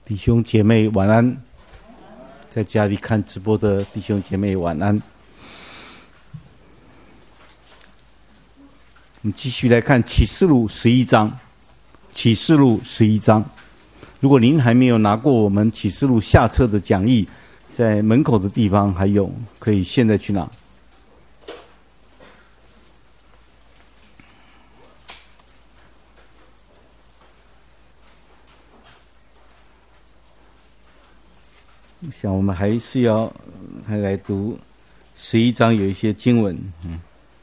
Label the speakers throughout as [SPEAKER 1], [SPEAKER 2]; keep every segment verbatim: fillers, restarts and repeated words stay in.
[SPEAKER 1] 弟兄姐妹晚安，在家里看直播的弟兄姐妹晚安。我们继续来看启示录十一章。启示录十一章，如果您还没有拿过我们启示录下册的讲义，在门口的地方还有，可以现在去拿。我想我们还是要还来读十一章，有一些经文，嗯，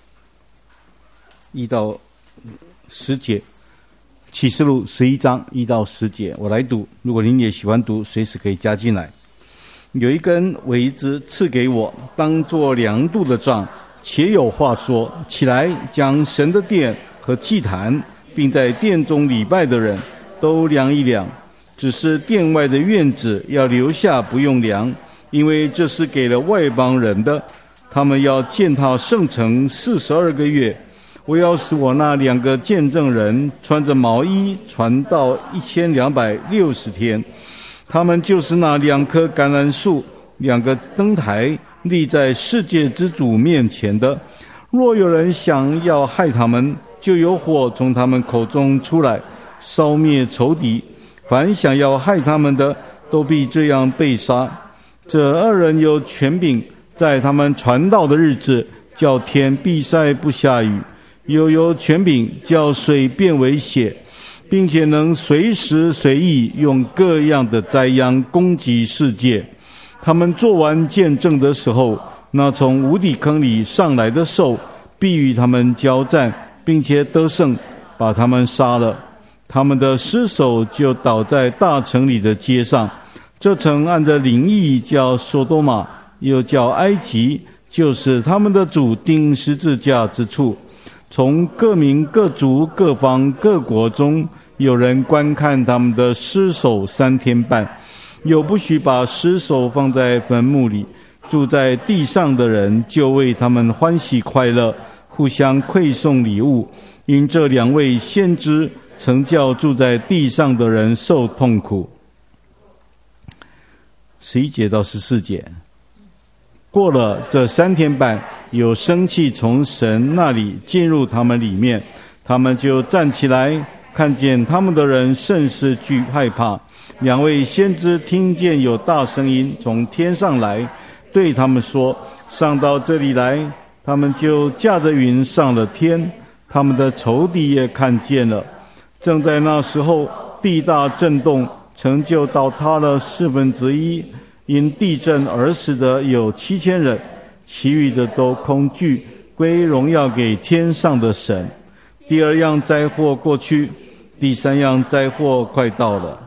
[SPEAKER 1] 一到十节，启示录十一章一到十节，我来读。如果您也喜欢读，随时可以加进来。有一根苇子赐给我，当作量度的杖，且有话说：起来，将神的殿和祭坛，并在殿中礼拜的人都量一量。只是殿外的院子要留下，不用量，因为这是给了外邦人的。他们要建造圣城四十二个月。我要使我那两个见证人穿着毛衣传道一千两百六十天。他们就是那两棵橄榄树，两个灯台，立在世界之主面前的。若有人想要害他们，就有火从他们口中出来，烧灭仇敌。凡想要害他们的，都必这样被杀。这二人有权柄，在他们传道的日子，叫天闭塞不下雨；又有权柄，叫水变为血，并且能随时随意用各样的灾殃攻击世界。他们做完见证的时候，那从无底坑里上来的兽必与他们交战，并且得胜，把他们杀了。他们的尸首就倒在大城里的街上。这城按着灵意叫索多玛，又叫埃及，就是他们的主钉十字架之处。从各民各族各方各国中，有人观看他们的尸首三天半。有不许把尸首放在坟墓里。住在地上的人就为他们欢喜快乐，互相馈送礼物，因这两位先知曾叫住在地上的人受痛苦。十一节到十四节，过了这三天半，有生气从神那里进入他们里面，他们就站起来，看见他们的人甚是惧害怕。两位先知听见有大声音从天上来，对他们说：上到这里来。他们就驾着云上了天，他们的仇敌也看见了。正在那时候，地大震动，城就倒塌了四分之一。因地震而死的有七千人，其余的都恐惧，归荣耀给天上的神。第二样灾祸过去，第三样灾祸快到了。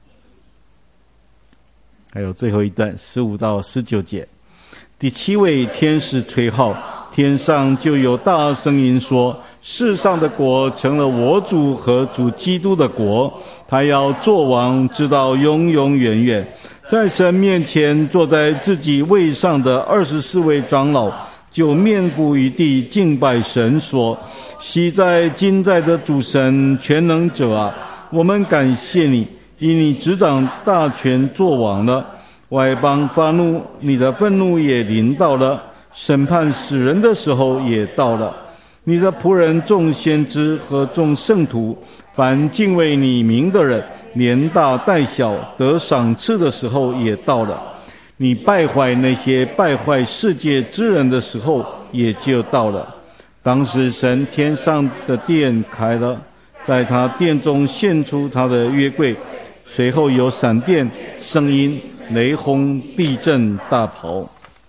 [SPEAKER 1] 还有最后一段十五到十九节，第七位天使吹号，天上就有大声音说：世上的国成了我主和主基督的国，他要作王，直到永永远远。在神面前坐在自己位上的二十四位长老，就面伏于地敬拜神，说：昔在今在的主神全能者啊，我们感谢你，因你执掌大权作王了。外邦发怒，你的愤怒也临到了，审判死人的时候也到了。你的仆人众先知和众圣徒，凡敬畏你名的人，连大带小，得赏赐的时候也到了。你败坏那些败坏世界之人的时候也就到了。当时神天上的殿开了，在他殿中现出他的约柜，随后有闪电、声音、雷轰、地震、大雹。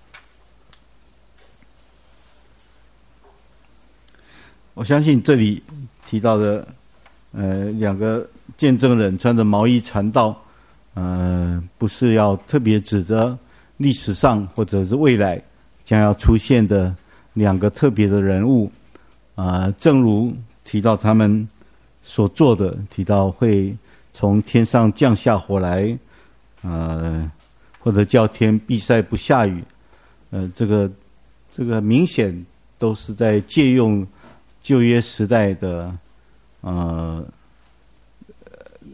[SPEAKER 1] 我相信这里提到的呃两个见证人穿着毛衣传道，呃不是要特别指责历史上或者是未来将要出现的两个特别的人物，啊、呃，正如提到他们所做的，提到会从天上降下火来，呃，或者叫天闭塞不下雨，呃，这个这个明显都是在借用旧约时代的呃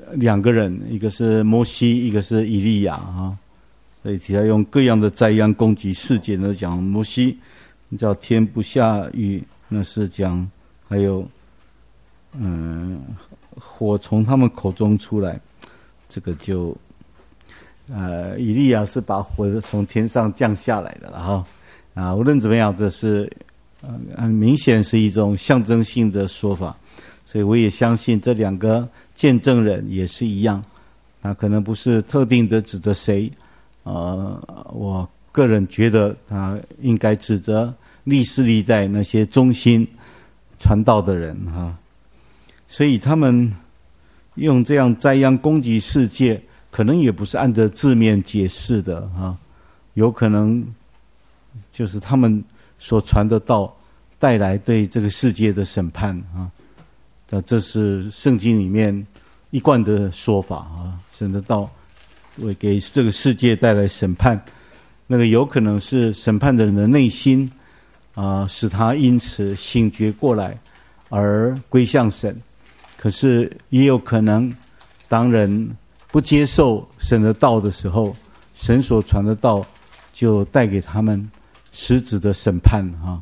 [SPEAKER 1] 两个人，一个是摩西，一个是以利亚啊。所以提到用各样的灾殃攻击世界呢，讲摩西叫天不下雨，那是讲还有嗯火从他们口中出来，这个就呃以利亚是把火从天上降下来的了哈啊。无论怎么样，这是呃很明显是一种象征性的说法，所以我也相信这两个见证人也是一样，他可能不是特定的指责谁。呃，我个人觉得他应该指责历史历代那些忠心传道的人哈，所以他们用这样灾殃攻击世界，可能也不是按着字面解释的哈，有可能就是他们所传的道带来对这个世界的审判啊，那这是圣经里面一贯的说法啊，神的道会给这个世界带来审判，那个有可能是审判的人的内心啊、呃，使他因此醒觉过来而归向神。可是也有可能，当人不接受神的道的时候，神所传的道就带给他们实质的审判啊。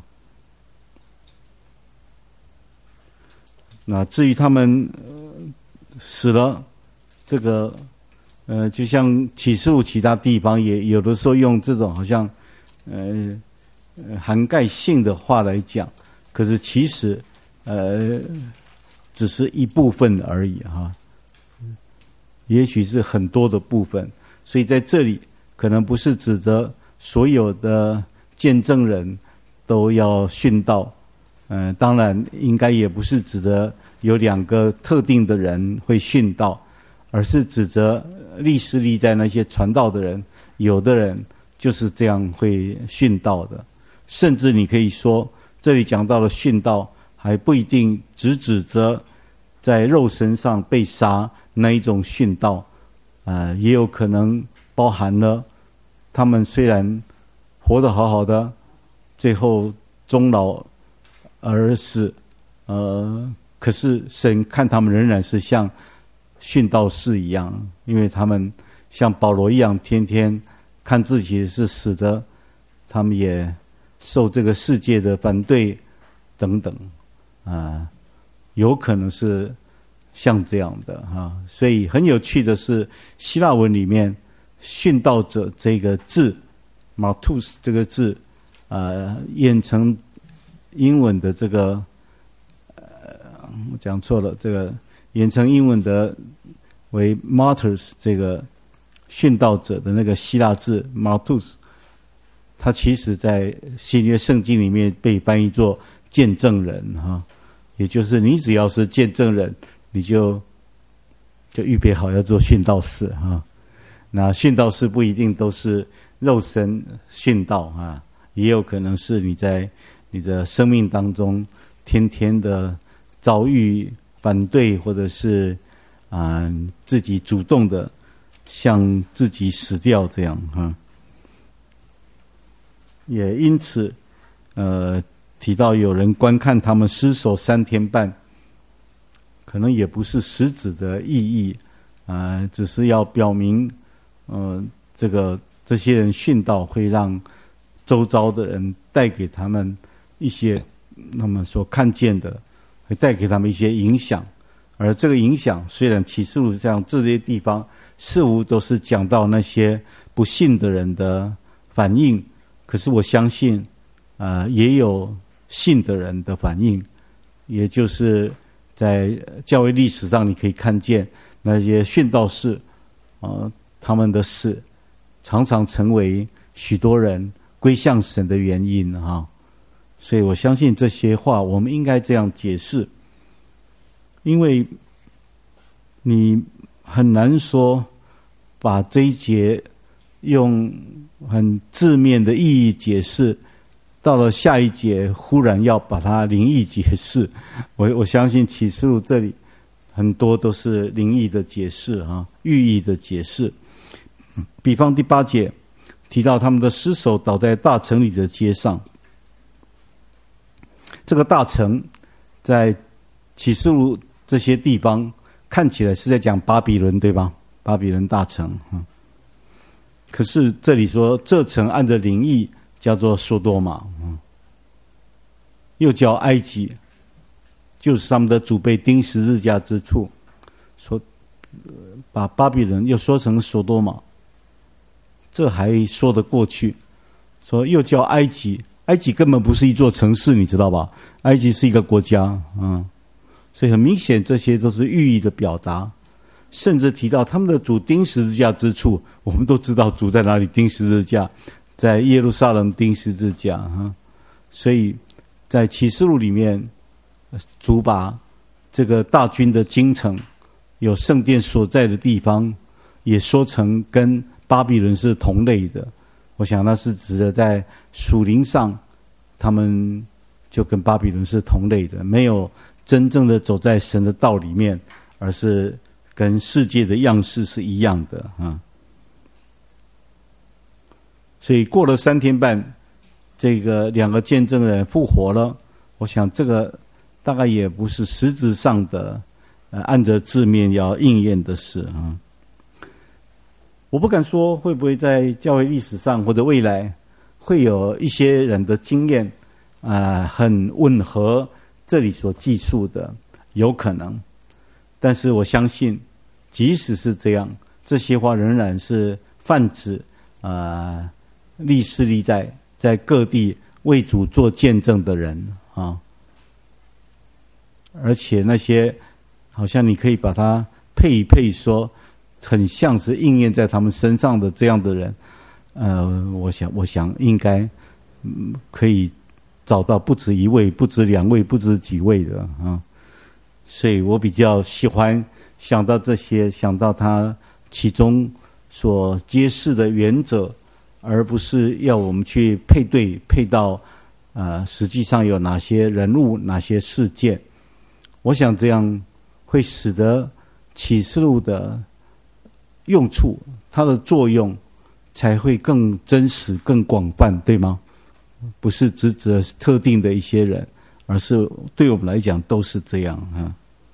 [SPEAKER 1] 那至于他们、呃、死了，这个。呃，就像启示录其他地方也有的时候用这种好像呃涵盖性的话来讲，可是其实呃只是一部分而已哈，也许是很多的部分，所以在这里可能不是指责所有的见证人都要殉道，嗯、呃，当然应该也不是指责有两个特定的人会殉道，而是指责历史历代那些传道的人，有的人就是这样会殉道的。甚至你可以说，这里讲到了殉道，还不一定只指责在肉身上被杀那一种殉道，呃，也有可能包含了他们虽然活得好好的，最后终老而死，呃，可是神看他们仍然是像殉道士一样，因为他们像保罗一样，天天看自己是死的，他们也受这个世界的反对等等啊、呃，有可能是像这样的哈、啊。所以很有趣的是，希腊文里面殉道者这个字 martus 这个字呃演成英文的这个呃我讲错了，这个演成英文的为 martyrs 这个殉道者的那个希腊字 martus， 它其实在新约圣经里面被翻译作见证人哈，也就是你只要是见证人，你就就预备好要做殉道士哈。那殉道士不一定都是肉身殉道啊，也有可能是你在你的生命当中天天的遭遇反对，或者是啊、呃、自己主动的向自己死掉这样哈。也因此呃提到有人观看他们尸首三天半，可能也不是实质的意义啊、呃，只是要表明呃这个这些人殉道会让周遭的人带给他们一些他们所看见的，会带给他们一些影响。而这个影响虽然启示录像这些地方似乎都是讲到那些不信的人的反应，可是我相信呃也有信的人的反应，也就是在教会历史上你可以看见那些殉道士呃他们的死常常成为许多人归向神的原因哈。所以我相信这些话我们应该这样解释，因为你很难说把这一节用很字面的意义解释，到了下一节忽然要把它灵意解释。我我相信启示录这里很多都是灵意的解释啊，寓意的解释。比方第八节提到他们的尸首倒在大城里的街上，这个大城在启示录这些地方看起来是在讲巴比伦，对吧？巴比伦大城。嗯，可是这里说这城按着灵意叫做索多玛，嗯，又叫埃及，就是他们的主被钉十字架之处。说把巴比伦又说成索多玛，这还说得过去。说又叫埃及，埃及根本不是一座城市，你知道吧？埃及是一个国家，嗯，所以很明显这些都是寓意的表达。甚至提到他们的主钉十字架之处，我们都知道主在哪里钉十字架，在耶路撒冷钉十字架，嗯，所以在启示录里面，主把这个大军的京城有圣殿所在的地方也说成跟巴比伦是同类的。我想那是指的在属灵上他们就跟巴比伦是同类的，没有真正的走在神的道里面，而是跟世界的样式是一样的，嗯，所以过了三天半，这个两个见证人复活了，我想这个大概也不是实质上的呃按着字面要应验的事啊。嗯，我不敢说会不会在教会历史上或者未来会有一些人的经验啊，呃，很吻合这里所记述的，有可能。但是我相信，即使是这样，这些话仍然是泛指啊，呃，历世历代在各地为主做见证的人啊，而且那些好像你可以把它配一配说，很像是应验在他们身上的这样的人，呃，我想，我想应该，嗯，可以找到不止一位，不止两位，不止几位的啊。所以我比较喜欢想到这些，想到他其中所揭示的原则，而不是要我们去配对配到呃实际上有哪些人物、哪些事件。我想这样会使得启示录的用处，它的作用才会更真实、更广泛，对吗？不是只指特定的一些人，而是对我们来讲都是这样啊。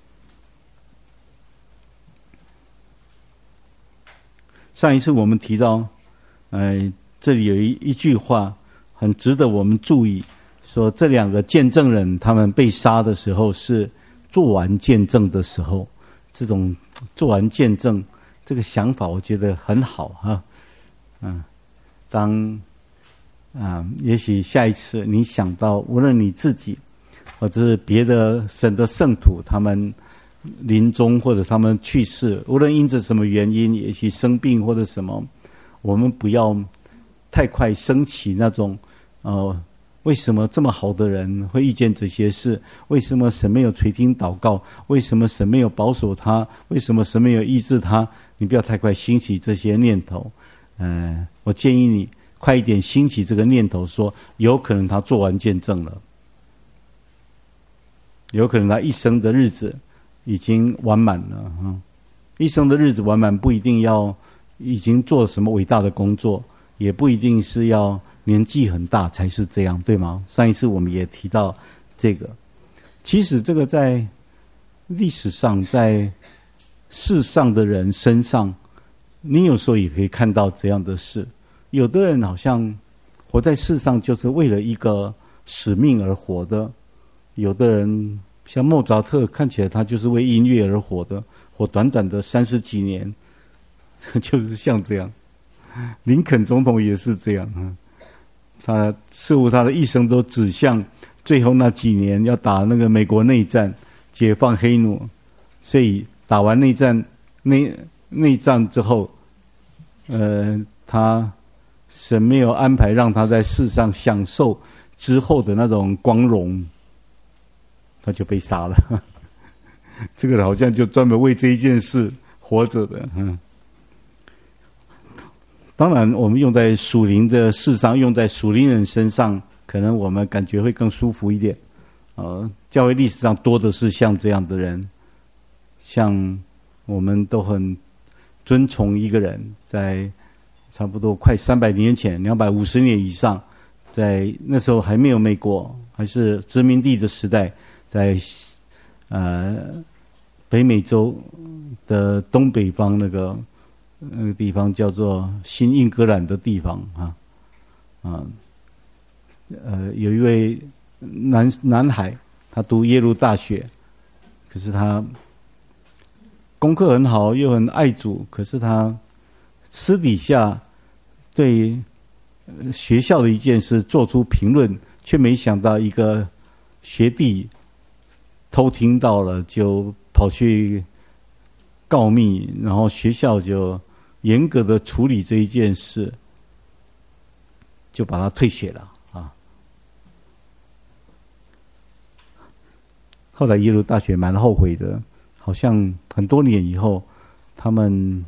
[SPEAKER 1] 上一次我们提到，呃，这里有一一句话很值得我们注意，说这两个见证人他们被杀的时候是做完见证的时候，这种做完见证这个想法，我觉得很好哈。嗯，当啊，也许下一次你想到，无论你自己或者是别的神的圣徒，他们临终或者他们去世，无论因着什么原因，也许生病或者什么，我们不要太快升起那种呃，为什么这么好的人会遇见这些事？为什么神没有垂听祷告？为什么神没有保守他？为什么神没有医治他？你不要太快兴起这些念头。呃，我建议你快一点兴起这个念头，说有可能他做完见证了，有可能他一生的日子已经完满了，嗯，一生的日子完满不一定要已经做什么伟大的工作，也不一定是要年纪很大才是这样，对吗？上一次我们也提到这个，其实这个在历史上，在世上的人身上，你有时候也可以看到这样的事。有的人好像活在世上就是为了一个使命而活的，有的人像莫扎特，看起来他就是为音乐而活的，活短短的三十几年，就是像这样。林肯总统也是这样，嗯，他似乎他的一生都指向最后那几年要打那个美国内战，解放黑奴，所以打完内战内内战之后，呃，他神没有安排让他在世上享受之后的那种光荣，他就被杀了。这个好像就专门为这一件事活着的，嗯。当然，我们用在属灵的事上，用在属灵人身上，可能我们感觉会更舒服一点。呃，教会历史上多的是像这样的人，像我们都很尊崇一个人，在差不多快三百年前，两百五十年以上，在那时候还没有美国，还是殖民地的时代，在呃北美洲的东北方那个那个地方叫做新英格兰的地方啊啊呃，有一位男男孩，他读耶鲁大学，可是他功课很好，又很爱主，可是他私底下对学校的一件事做出评论，却没想到一个学弟偷听到了，就跑去告密，然后学校就严格的处理这一件事，就把他退学了啊。后来耶鲁大学蛮后悔的，好像很多年以后，他们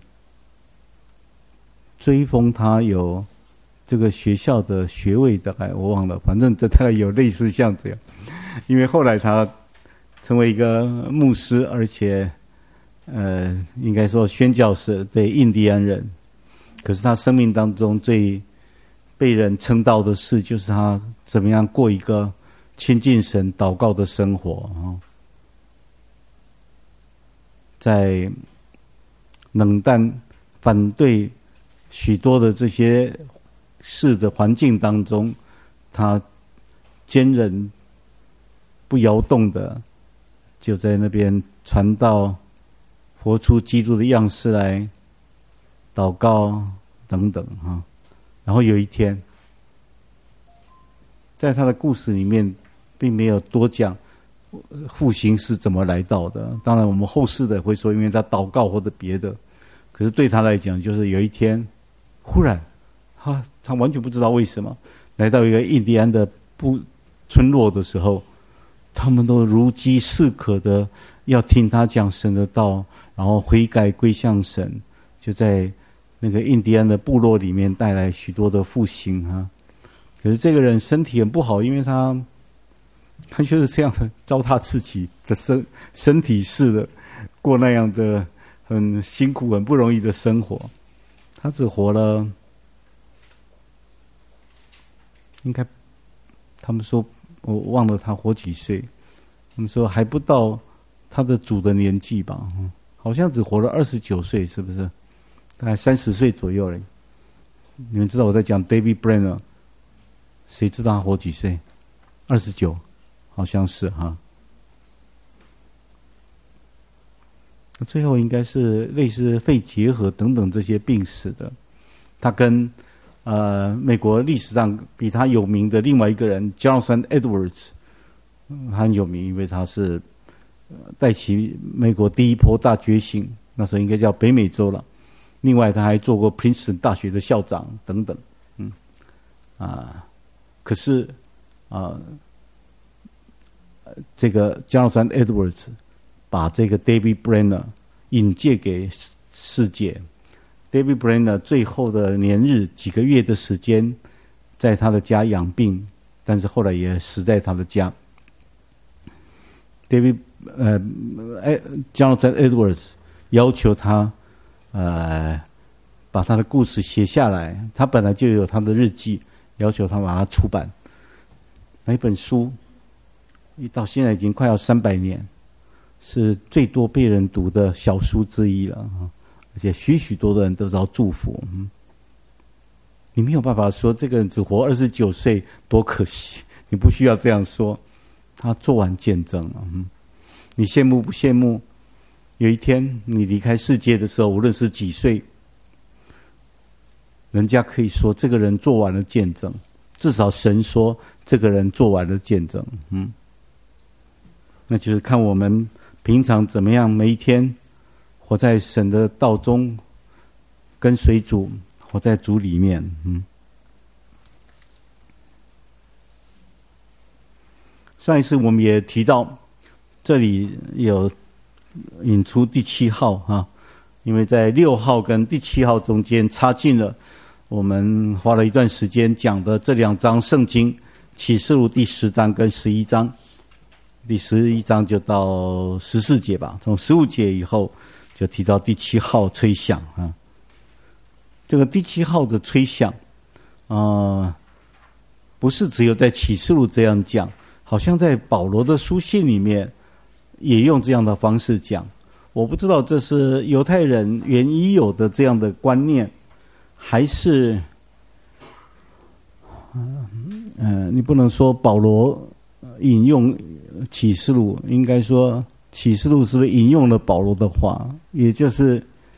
[SPEAKER 1] 追封他有这个学校的学位，大概我忘了，反正这大概有类似像这样。因为后来他成为一个牧师，而且呃，应该说宣教士，对印第安人。可是他生命当中最被人称道的事，就是他怎么样过一个亲近神、祷告的生活啊。在冷淡、反对许多的这些事的环境当中，他坚韧不摇动的，就在那边传道，活出基督的样式来，祷告等等哈。然后有一天，在他的故事里面，并没有多讲复兴是怎么来到的。当然，我们后世的会说，因为他祷告或者别的。可是对他来讲，就是有一天，忽然，他他完全不知道为什么，来到一个印第安的部村落的时候，他们都如饥似渴的要听他讲神的道，然后悔改归向神，就在那个印第安的部落里面带来许多的复兴啊。可是这个人身体很不好，因为他他就是这样的糟蹋自己的身身体式的过那样的很辛苦、很不容易的生活。他只活了，应该他们说我忘了他活几岁，他们说还不到他的主的年纪吧，好像只活了二十九岁，是不是？大概三十岁左右了。你们知道我在讲 David Brenner， 谁知道他活几岁？二十九，好像是哈。最后应该是类似肺结核等等这些病死的。他跟呃美国历史上比他有名的另外一个人 Jonathan Edwards， 他很有名，因为他是带起美国第一波大觉醒，那时候应该叫北美洲了。另外他还做过 Princeton 大学的校长等等，嗯啊，可是啊，这个 Jonathan Edwards 把这个 David Brenner 引介给世界。David Brenner 最后的年日几个月的时间，在他的家养病，但是后来也死在他的家。David 呃 Jonathan Edwards 要求他呃把他的故事写下来，他本来就有他的日记，要求他把它出版。那本书一到现在已经快要三百年，是最多被人读的小书之一了，而且许许多多人都遭祝福。嗯，你没有办法说这个人只活二十九岁多可惜，你不需要这样说。他做完见证了，嗯，你羡慕不羡慕？有一天你离开世界的时候，无论是几岁，人家可以说这个人做完了见证，至少神说这个人做完了见证。嗯，那就是看我们平常怎么样，每一天活在神的道中，跟随主，活在主里面。嗯，上一次我们也提到，这里有引出第七号哈，因为在六号跟第七号中间插进了我们花了一段时间讲的这两章圣经，启示录第十章跟十一章。第十一章就到十四节吧，从十五节以后就提到第七号吹响啊。这个第七号的吹响啊、呃，不是只有在启示录这样讲，好像在保罗的书信里面也用这样的方式讲。 我不知道这是犹太人原已有的这样的观念，还是，嗯、呃，你不能说保罗引用启示录，应该说启示录是不是引用了保罗的话？也就是，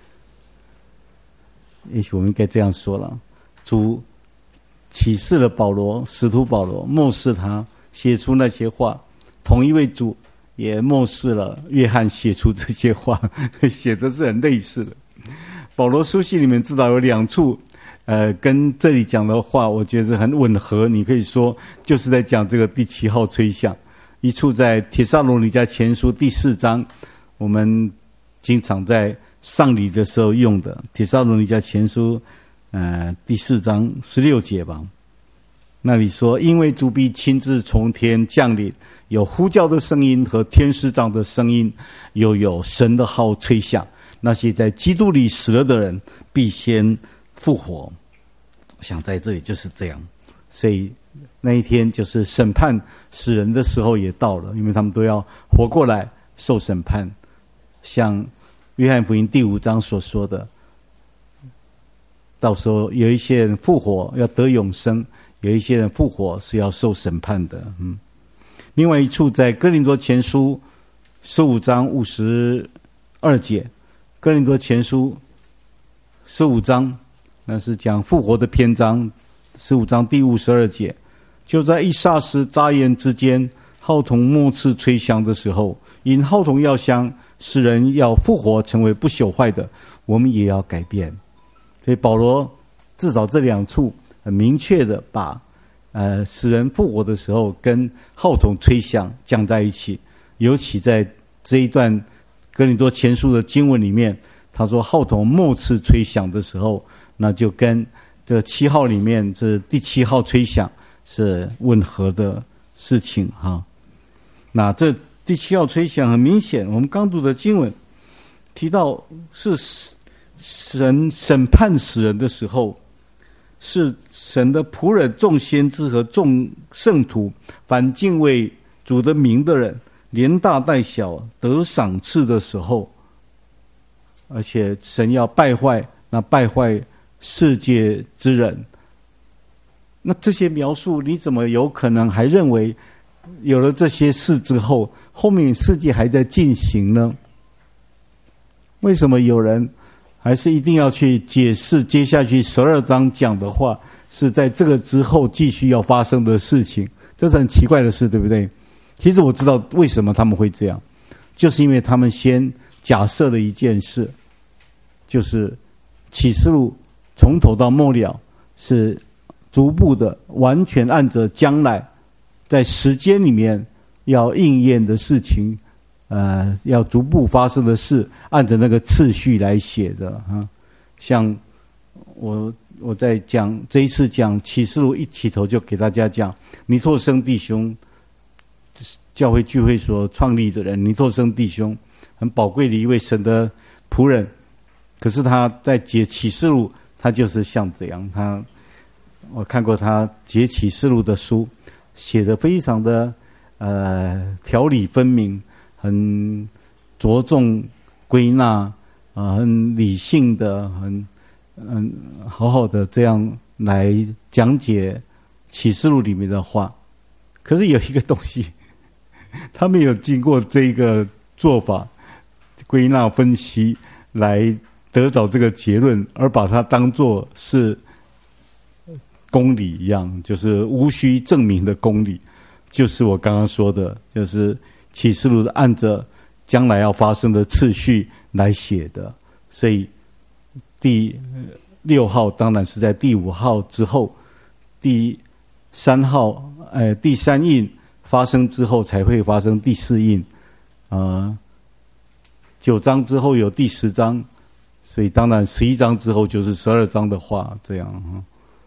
[SPEAKER 1] 也许我们应该这样说了：主启示了保罗，使徒保罗默示他写出那些话，同一位主也默示了约翰写出这些话，写的是很类似的。保罗书信里面至少有两处，呃，跟这里讲的话，我觉得很吻合。你可以说就是在讲这个第七号吹响。一处在帖撒罗尼迦前书第四章，我们经常在上礼的时候用的帖撒罗尼迦前书，呃，第四章十六节吧。那里说，因为主必亲自从天降临，有呼叫的声音和天使长的声音，又有神的号吹响，那些在基督里死了的人必先复活。我想在这里就是这样，所以那一天就是审判死人的时候也到了，因为他们都要活过来受审判。像约翰福音第五章所说的，到时候有一些人复活要得永生，有一些人复活是要受审判的。嗯，另外一处在哥林多前书十五章五十二节，哥林多前书十五章，那是讲复活的篇章，十五章第五十二节，就在一霎时眨眼之间，号筒末次吹响的时候，因号筒要响，使人要复活成为不朽坏的，我们也要改变。所以保罗至少这两处很明确的把呃使人复活的时候跟号筒吹响讲在一起。尤其在这一段哥林多前书的经文里面，他说号筒末次吹响的时候，那就跟这七号里面这第七号吹响是吻合的事情哈。那这第七号吹响很明显，我们刚读的经文提到是神审判死人的时候，是神的仆人众先知和众圣徒，凡敬畏主的名的人，连大带小得赏赐的时候，而且神要败坏那败坏世界之人。那这些描述你怎么有可能还认为有了这些事之后，后面世界还在进行呢？为什么有人还是一定要去解释接下去十二章讲的话是在这个之后继续要发生的事情？这是很奇怪的事，对不对？其实我知道为什么他们会这样，就是因为他们先假设了一件事，就是启示录从头到末了是逐步的完全按着将来在时间里面要应验的事情，呃，要逐步发生的事，按着那个次序来写的哈。像我我在讲这一次讲启示录一起头就给大家讲尼托生弟兄，教会聚会所创立的人，尼托生弟兄很宝贵的一位神的仆人，可是他在解启示录，他就是像这样，他我看过他解启示录的书，写得非常的呃条理分明，很着重归纳，呃，很理性的，很嗯好好的这样来讲解启示录里面的话。可是有一个东西，他没有经过这个做法归纳分析来得找这个结论，而把它当作是公理一样，就是无需证明的公理，就是我刚刚说的，就是启示录按着将来要发生的次序来写的。所以第六号当然是在第五号之后，第三号呃第三印发生之后才会发生第四印，呃九章之后有第十章，所以当然十一章之后就是十二章的话，这样哈。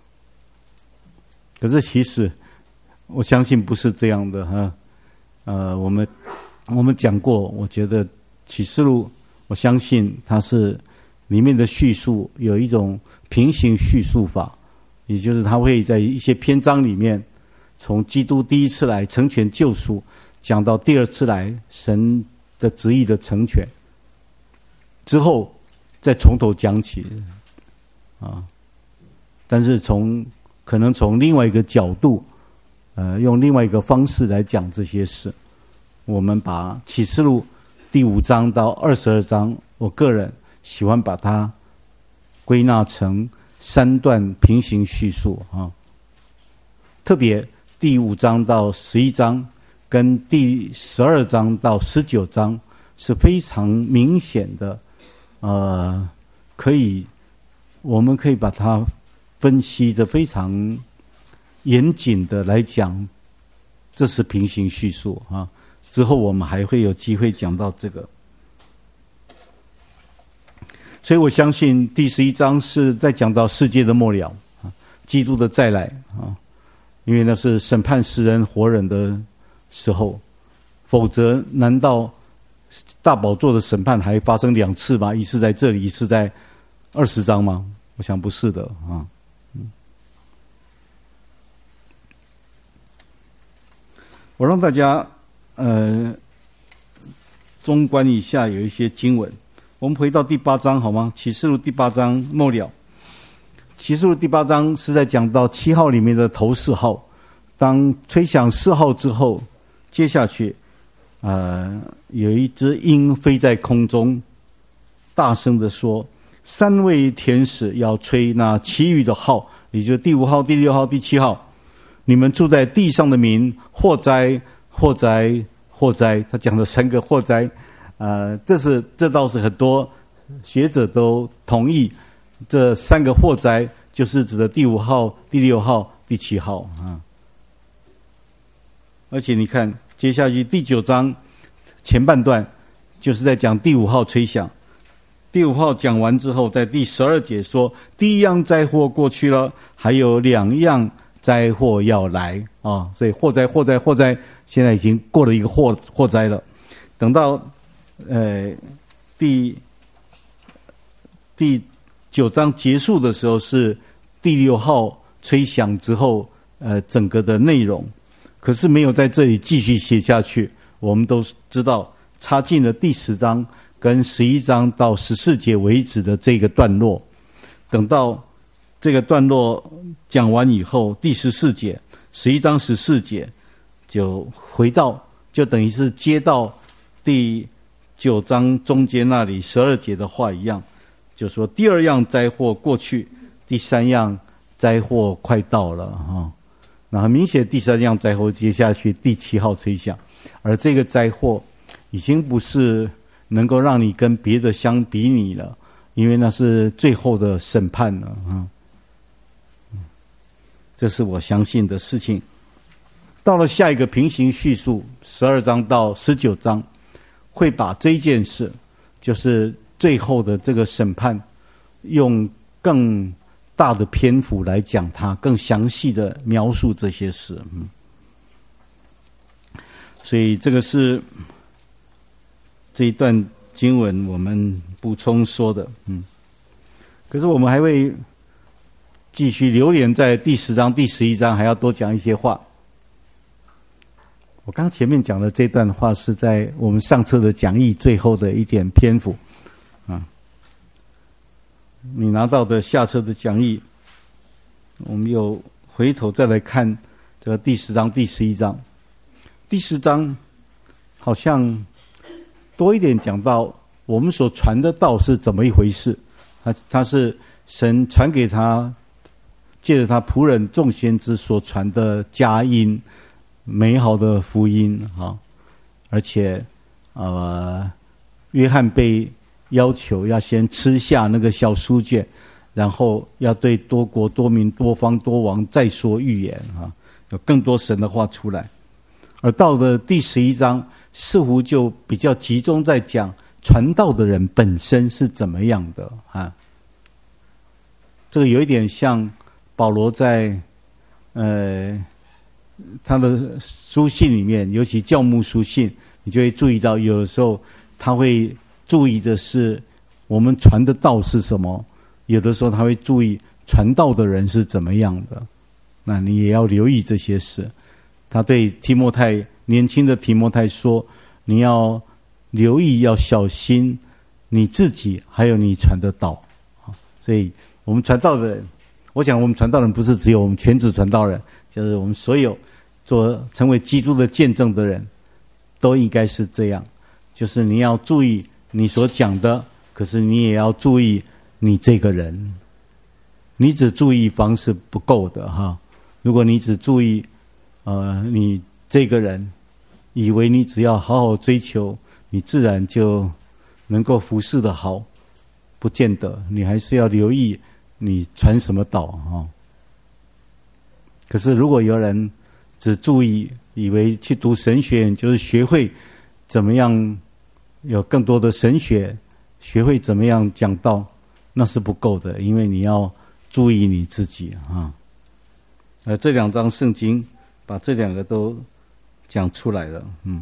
[SPEAKER 1] 可是其实我相信不是这样的哈。呃，我们我们讲过，我觉得启示录，我相信它是里面的叙述有一种平行叙述法，也就是它会在一些篇章里面，从基督第一次来成全救赎，讲到第二次来神的旨意的成全。 之后再从头讲起啊。但是从可能从另外一个角度，呃，用另外一个方式来讲这些事。我们把启示录第五章到二十二章，我个人喜欢把它归纳成三段平行叙述啊。特别第五章到十一章跟第十二章到十九章是非常明显的，呃，可以我们可以把它分析的非常严谨的来讲，这是平行叙述啊。之后我们还会有机会讲到这个，所以我相信第十一章是在讲到世界的末了啊，基督的再来啊，因为那是审判世人活人的时候，否则难道大宝座的审判还发生两次吗？一次在这里，一次在二十章吗？我想不是的啊。我让大家呃综观一下有一些经文。我们回到第八章好吗？启示录第八章末了。启示录第八章是在讲到七号里面的头四号，当吹响四号之后，接下去呃有一只鹰飞在空中，大声的说，三位天使要吹那其余的号，也就是第五号、第六号、第七号。你们住在地上的民，祸灾、祸灾、祸灾。他讲了三个祸灾，呃，这是这倒是很多学者都同意，这三个祸灾就是指的第五号、第六号、第七号啊。而且你看，接下去第九章前半段就是在讲第五号吹响。第五号讲完之后，在第十二节说，第一样灾祸过去了，还有两样灾祸要来啊，所以祸灾、祸灾、祸灾，现在已经过了一个祸祸灾了。等到呃第第九章结束的时候，是第六号吹响之后，呃，整个的内容，可是没有在这里继续写下去。我们都知道，插进了第十章跟十一章到十四节为止的这个段落，等到这个段落讲完以后，第十四节、十一章十四节就回到，就等于是接到第九章中间那里十二节的话一样，就说第二样灾祸过去，第三样灾祸快到了哈。那很明显，第三样灾祸接下去第七号吹响，而这个灾祸已经不是能够让你跟别的相比拟了，因为那是最后的审判了啊。这是我相信的事情。到了下一个平行叙述，十二章到十九章，会把这件事，就是最后的这个审判，用更大的篇幅来讲它，更详细的描述这些事。嗯，所以这个是这一段经文我们补充说的。嗯，可是我们还会继续流连在第十章、第十一章，还要多讲一些话。我刚前面讲的这段话是在我们上册的讲义最后的一点篇幅啊。你拿到的下册的讲义，我们又回头再来看这个第十章、第十一章。第十章好像多一点讲到我们所传的道是怎么一回事，它它是神传给他，借着他仆人众先知所传的佳音，美好的福音啊！而且，呃，约翰被要求要先吃下那个小书卷，然后要对多国、多民、多方、多王再说预言啊，有更多神的话出来。而到了第十一章，似乎就比较集中在讲传道的人本身是怎么样的啊。这个有一点像保罗在呃他的书信里面，尤其教牧书信，你就会注意到，有的时候他会注意的是我们传的道是什么，有的时候他会注意传道的人是怎么样的。那你也要留意这些事。他对提摩太，年轻的提摩太说，你要留意，要小心你自己，还有你传的道。所以我们传道的人，我想我们传道人不是只有我们全职传道人，就是我们所有做成为基督的见证的人，都应该是这样。就是你要注意你所讲的，可是你也要注意你这个人。你只注意方是不够的哈。如果你只注意呃你这个人，以为你只要好好追求，你自然就能够服侍得好，不见得，你还是要留意你传什么道哈。可是如果有人只注意，以为去读神学院就是学会怎么样有更多的神学，学会怎么样讲道，那是不够的，因为你要注意你自己啊。呃，这两章圣经把这两个都讲出来了，嗯。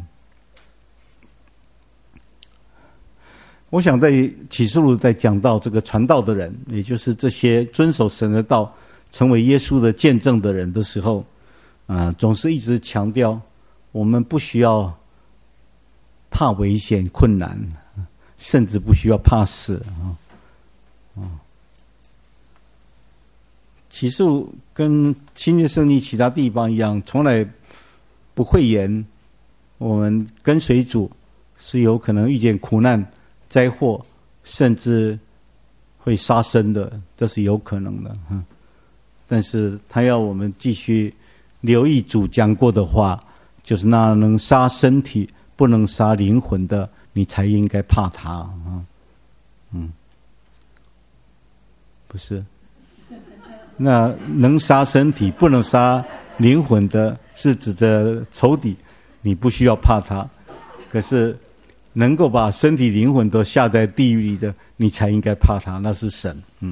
[SPEAKER 1] 我想在启示录在讲到这个传道的人，也就是这些遵守神的道、成为耶稣的见证的人的时候，啊、呃，总是一直强调，我们不需要怕危险、困难，甚至不需要怕死啊。啊，启示录跟新约圣经其他地方一样，从来不讳言我们跟随主是有可能遇见苦难、灾祸，甚至会杀生的，这是有可能的。但是他要我们继续留意主讲过的话，就是那能杀身体不能杀灵魂的，你才应该怕他。嗯，不是，那能杀身体不能杀灵魂的，是指着仇敌，你不需要怕他。可是能够把身体灵魂都下在地狱里的，你才应该怕他，那是神。嗯，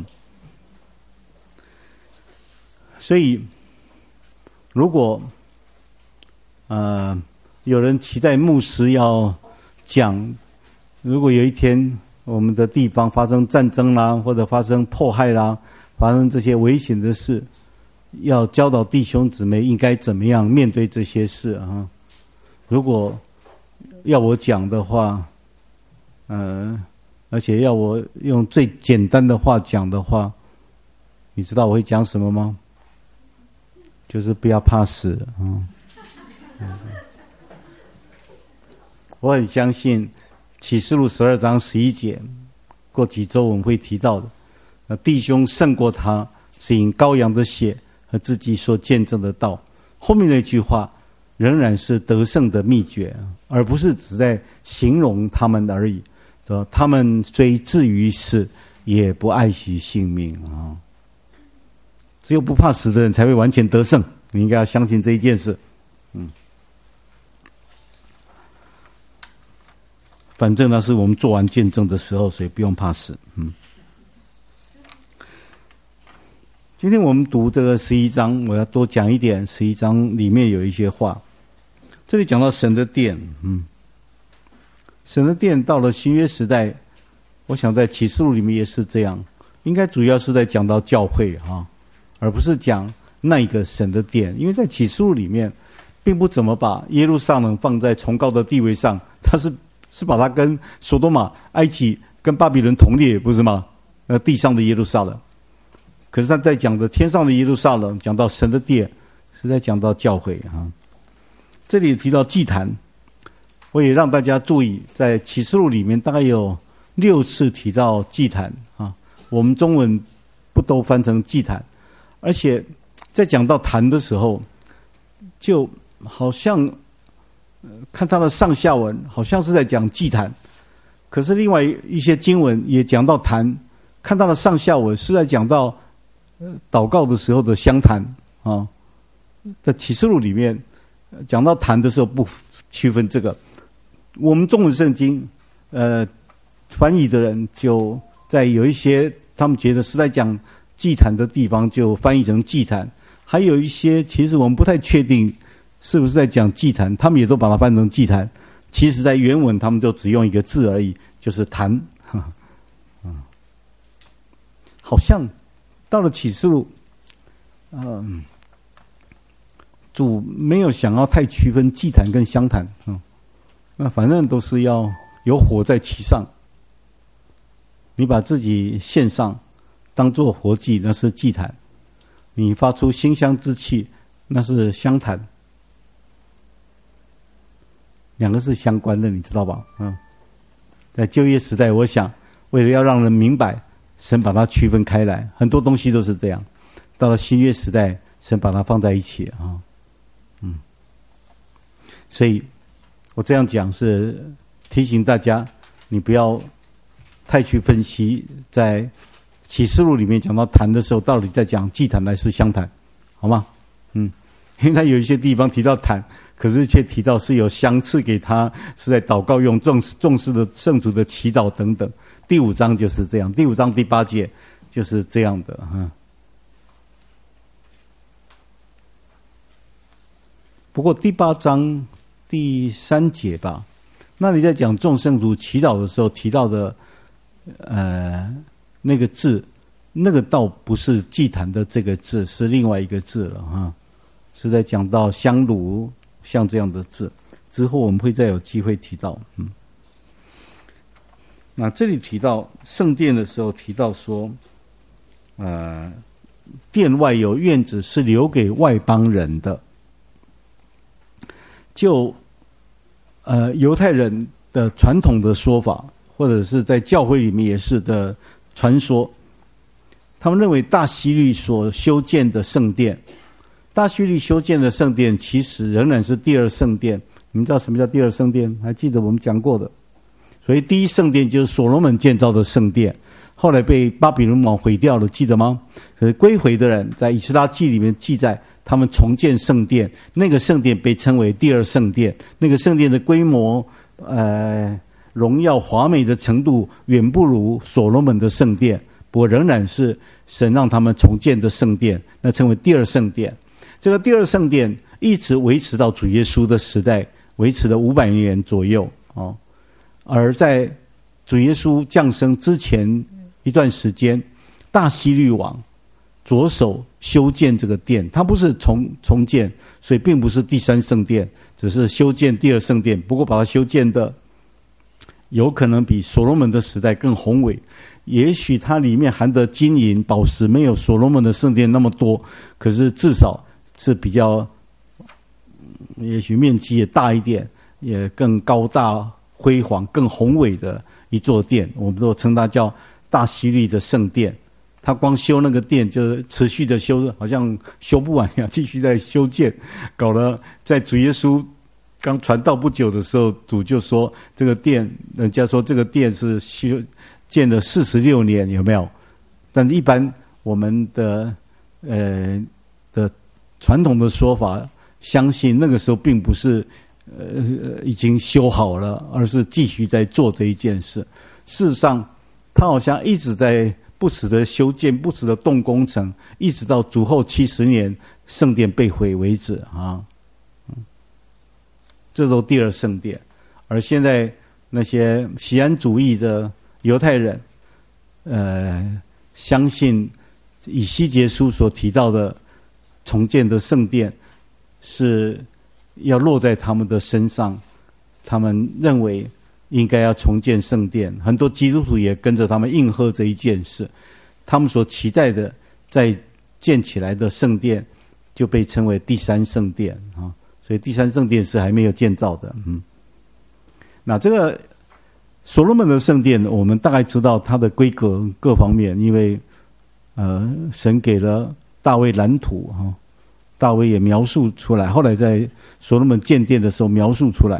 [SPEAKER 1] 所以如果呃有人期待牧师要讲，如果有一天我们的地方发生战争啦，或者发生迫害啦，发生这些危险的事，要教导弟兄姊妹应该怎么样面对这些事啊。如果要我讲的话，呃，而且要我用最简单的话讲的话，你知道我会讲什么吗？就是不要怕死。嗯，我很相信启示录十二章十一节，过几周我们会提到的。那弟兄胜过他，是因羔羊的血和自己所见证的道。后面那句话仍然是得胜的秘诀，而不是只在形容他们而已。他们虽至于死，也不爱惜性命啊！只有不怕死的人才会完全得胜，你应该要相信这一件事。嗯，反正那是我们做完见证的时候，所以不用怕死。嗯，今天我们读这个十一章，我要多讲一点。十一章里面有一些话，这里讲到神的殿，嗯，神的殿到了新约时代，我想在启示录里面也是这样，应该主要是在讲到教会啊，而不是讲那一个神的殿，因为在启示录里面，并不怎么把耶路撒冷放在崇高的地位上，他是是把它跟索多玛、埃及、跟巴比伦同列，不是吗？呃，地上的耶路撒冷。可是他在讲的天上的耶路撒冷，讲到神的殿，是在讲到教会啊。这里提到祭坛，我也让大家注意，在启示录里面大概有六次提到祭坛啊。我们中文不都翻成祭坛，而且在讲到坛的时候，就好像、呃、看他的上下文，好像是在讲祭坛。可是另外一些经文也讲到坛，看他的上下文是在讲到呃祷告的时候的香坛啊。在启示录里面讲到坛的时候不区分这个。我们中文圣经呃翻译的人就在有一些他们觉得是在讲祭坛的地方就翻译成祭坛，还有一些其实我们不太确定是不是在讲祭坛，他们也都把它翻成祭坛，其实在原文他们就只用一个字而已，就是坛。嗯，好像到了启示录嗯，主没有想要太区分祭坛跟香坛，嗯，那反正都是要有火在其上。 你把自己献上，当作活祭，那是祭坛；你发出馨香之气，那是香坛。两个是相关的，你知道吧？嗯，在旧约时代，我想为了要让人明白，神把它区分开来，很多东西都是这样。到了新约时代，神把它放在一起啊，嗯，所以我这样讲是提醒大家，你不要太去分析，在启示录里面讲到坛的时候，到底在讲祭坛还是香坛，好吗？嗯，因为他有一些地方提到坛，可是却提到是有香赐给他，是在祷告用，重视重视的圣徒的祈祷等等。第五章就是这样，第五章第八节就是这样的哈。不过第八章第三节吧，那里在讲众圣徒祈祷的时候提到的，呃，那个字，那个倒不是祭坛的这个字，是另外一个字了哈，是在讲到香炉像这样的字，之后我们会再有机会提到。嗯，那这里提到圣殿的时候，提到说，呃，殿外有院子是留给外邦人的。就呃犹太人的传统的说法，或者是在教会里面也是的传说，他们认为大希律所修建的圣殿，大希律修建的圣殿其实仍然是第二圣殿。你们知道什么叫第二圣殿？还记得我们讲过的。所以第一圣殿就是所罗门建造的圣殿，后来被巴比伦王毁掉了，记得吗？可是归回的人在以斯拉记里面记载，他们重建圣殿，那个圣殿被称为第二圣殿。那个圣殿的规模、呃，荣耀华美的程度，远不如所罗门的圣殿，不过仍然是神让他们重建的圣殿，那称为第二圣殿。这个第二圣殿一直维持到主耶稣的时代，维持了五百年左右哦。而在主耶稣降生之前一段时间，大希律王着手修建这个殿，它不是重重建，所以并不是第三圣殿，只是修建第二圣殿。不过把它修建的有可能比所罗门的时代更宏伟，也许它里面含的金银宝石没有所罗门的圣殿那么多，可是至少是比较，也许面积也大一点，也更高大辉煌、更宏伟的一座殿，我们都称它叫大希律的圣殿。他光修那个殿，就是持续的修，好像修不完一样，继续在修建，搞了在主耶稣刚传道不久的时候，主就说这个殿，人家说这个殿是修建了四十六年，有没有？但一般我们的呃的传统的说法，相信那个时候并不是呃已经修好了，而是继续在做这一件事。事实上，他好像一直在不时的修建，不时的动工程，一直到主后七十年圣殿被毁为止啊。嗯，这都第二圣殿。而现在那些锡安主义的犹太人，呃，相信以西结书所提到的重建的圣殿是要落在他们的身上，他们认为应该要重建圣殿，很多基督徒也跟着他们应和这一件事。他们所期待的在建起来的圣殿就被称为第三圣殿啊，所以第三圣殿是还没有建造的。嗯，那这个所罗门的圣殿，我们大概知道它的规格各方面，因为呃，神给了大卫蓝图啊，大卫也描述出来，后来在所罗门建殿的时候描述出来。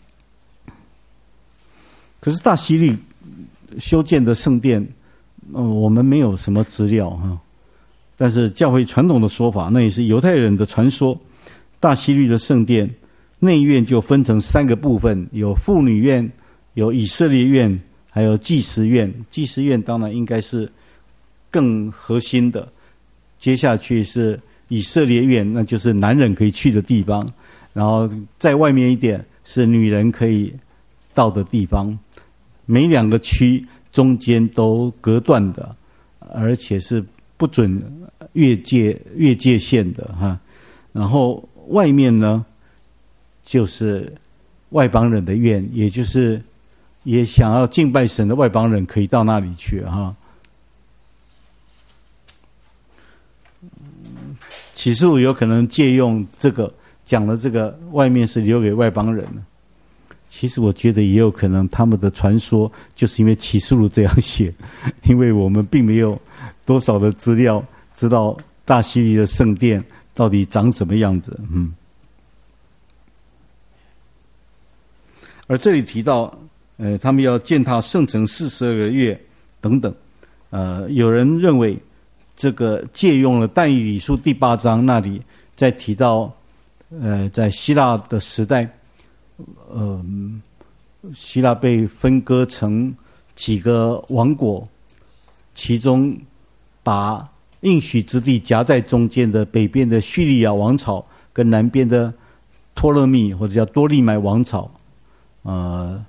[SPEAKER 1] 可是大希律修建的圣殿，呃，我们没有什么资料哈。但是教会传统的说法，那也是犹太人的传说。大希律的圣殿内院就分成三个部分，有妇女院，有以色列院，还有祭司院。祭司院当然应该是更核心的，接下去是以色列院，那就是男人可以去的地方，然后在外面一点是女人可以到的地方。每两个区中间都隔断的，而且是不准越界越界线的哈。然后外面呢，就是外邦人的院，也就是也想要敬拜神的外邦人可以到那里去哈。启示录有可能借用这个讲了这个外面是留给外邦人的，其实我觉得也有可能他们的传说就是因为启示录这样写，因为我们并没有多少的资料知道大希律的圣殿到底长什么样子。嗯，而这里提到呃，他们要践踏圣城四十二个月等等，呃，有人认为这个借用了但以理书第八章那里在提到呃，在希腊的时代，呃，希腊被分割成几个王国，其中把应许之地夹在中间的北边的叙利亚王朝跟南边的托勒密或者叫多利买王朝，呃，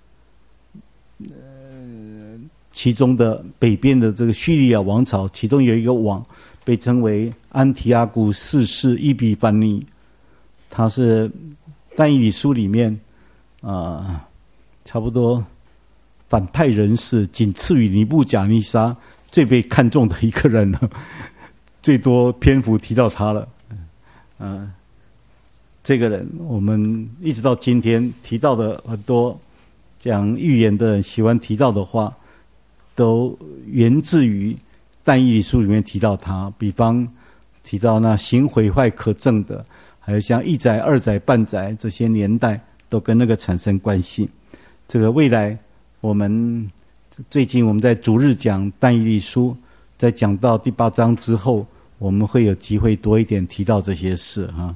[SPEAKER 1] 其中的北边的这个叙利亚王朝，其中有一个王被称为安提阿古四世伊比凡尼，他是但以理书里面啊、呃，差不多反派人士，仅次于尼布甲尼撒最被看重的一个人了，最多篇幅提到他了。嗯、呃，这个人我们一直到今天提到的很多讲预言的人喜欢提到的话，都源自于但以理书里面提到他，比方提到那行毁坏可憎的，还有像一载、二载、半载这些年代都跟那个产生关系。这个未来我们最近我们在主日讲但以理书，在讲到第八章之后，我们会有机会多一点提到这些事哈。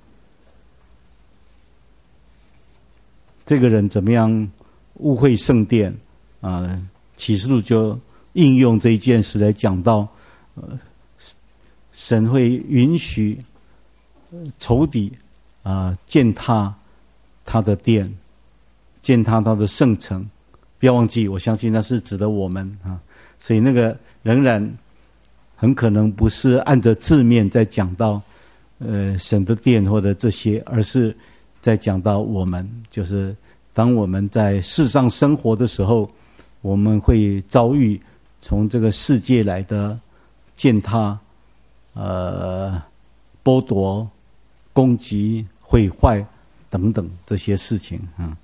[SPEAKER 1] 这个人怎么样污秽圣殿啊、呃？启示录就应用这一件事来讲到，呃，神会允许仇敌啊、呃、践踏他的殿，践踏他的圣城。不要忘记，我相信那是指的我们啊，所以那个仍然很可能不是按着字面在讲到呃神的殿或者这些，而是在讲到我们，就是当我们在世上生活的时候，我们会遭遇从这个世界来的践踏、呃剥夺、攻击、毁坏等等这些事情啊。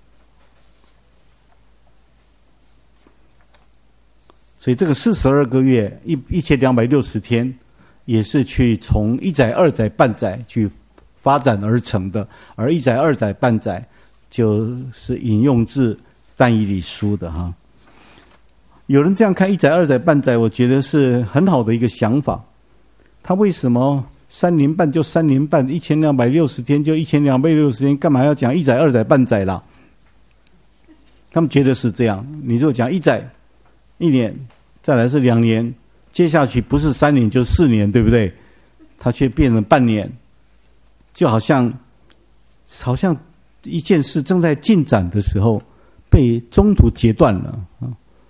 [SPEAKER 1] 所以这个四十二个月一一千两百六十天，也是去从一载、二载、半载去发展而成的，而一载、二载、半载就是引用自但以理书的哈。有人这样看一载、二载、半载，我觉得是很好的一个想法。他为什么三年半就三年半，一千两百六十天就一千两百六十天，干嘛要讲一载、二载、半载啦？他们觉得是这样。你如果讲一载一年，再来是两年，接下去不是三年就是四年，对不对？它却变成半年，就好像好像一件事正在进展的时候被中途截断了啊。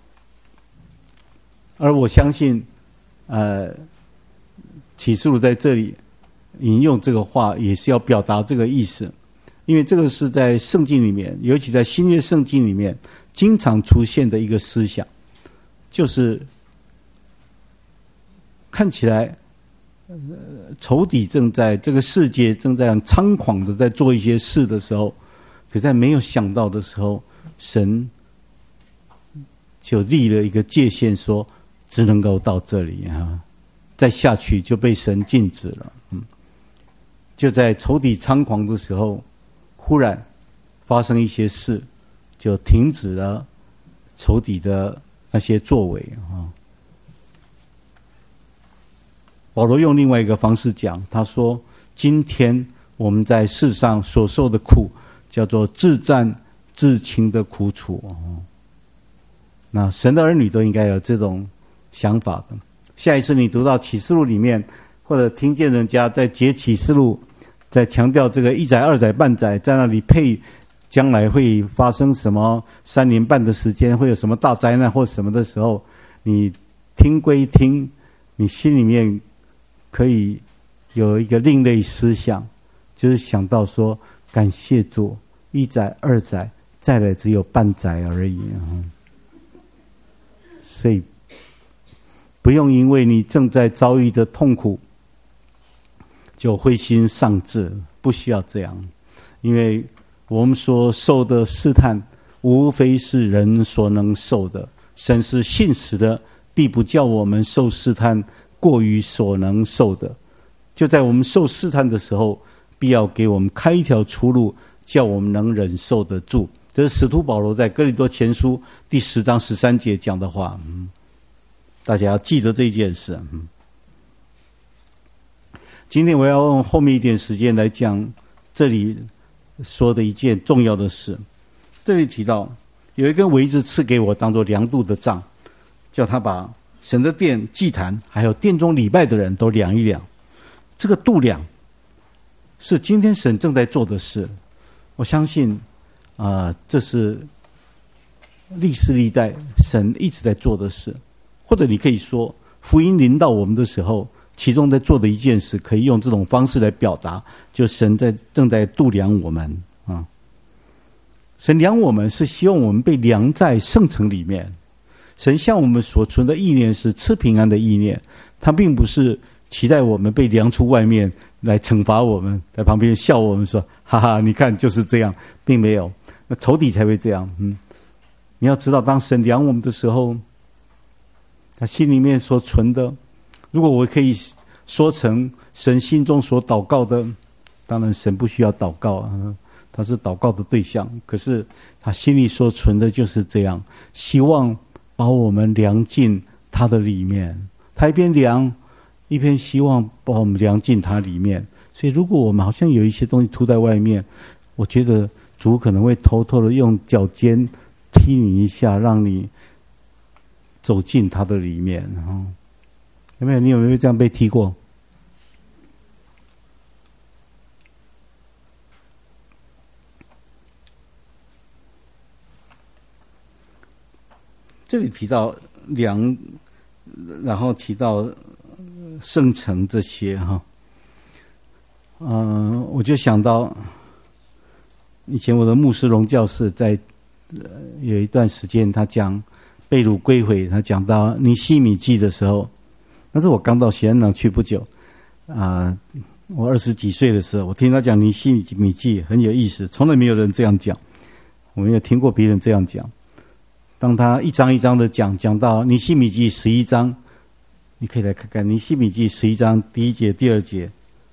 [SPEAKER 1] 而我相信，呃，启示录在这里引用这个话，也是要表达这个意思，因为这个是在圣经里面，尤其在新约圣经里面经常出现的一个思想。就是看起来，呃，仇敌正在这个世界正在猖狂的在做一些事的时候，可在没有想到的时候，神就立了一个界限，说只能够到这里啊，再下去就被神禁止了。嗯，就在仇敌猖狂的时候，忽然发生一些事，就停止了仇敌的那些作为啊。保罗用另外一个方式讲，他说：“今天我们在世上所受的苦，叫做自战自清的苦楚。”那神的儿女都应该有这种想法的。下一次你读到启示录里面，或者听见人家在解启示录，在强调这个一载、二载、半载，在那里配将来会发生什么三年半的时间，会有什么大灾难或什么的时候，你听归听，你心里面可以有一个另类思想，就是想到说，感谢主，一载、二载再来只有半载而已啊。所以不用因为你正在遭遇的痛苦就灰心丧志，不需要这样。因为我们所受的试探无非是人所能受的，神是信实的，必不叫我们受试探过于所能受的。就在我们受试探的时候，必要给我们开一条出路，叫我们能忍受得住。这是使徒保罗在哥林多前书第十章十三节讲的话。嗯，大家要记得这件事。嗯，今天我要用后面一点时间来讲这里说的一件重要的事。这里提到有一根苇子赐给我当作量度的杖，叫他把神的殿、祭坛还有殿中礼拜的人都量一量。这个度量是今天神正在做的事。我相信啊、呃，这是历世历代神一直在做的事。或者你可以说福音临到我们的时候，其中在做的一件事，可以用这种方式来表达，就神在正在度量我们啊。神量我们是希望我们被量在圣城里面。神向我们所存的意念是赐平安的意念，他并不是期待我们被量出外面来惩罚我们，在旁边笑我们说哈哈，你看就是这样，并没有。那仇敌才会这样。嗯，你要知道，当神量我们的时候，他心里面所存的，如果我可以说成神心中所祷告的，当然神不需要祷告啊，他是祷告的对象。可是他心里所存的就是这样，希望把我们量进他的里面。他一边量，一边希望把我们量进他里面。所以如果我们好像有一些东西凸在外面，我觉得主可能会偷偷的用脚尖踢你一下，让你走进他的里面。有没有？你有没有这样被踢过？这里提到量，然后提到圣城这些哈，嗯、呃，我就想到以前我的牧师荣教士在、呃、有一段时间他讲被掳归回，他讲到尼希米记的时候，那是我刚到西安港去不久啊、呃，我二十几岁的时候，我听他讲尼希米记很有意思，从来没有人这样讲，我没有听过别人这样讲。当他一章一章的讲，讲到尼希米记十一章，你可以来看看尼希米记十一章第一节、第二节。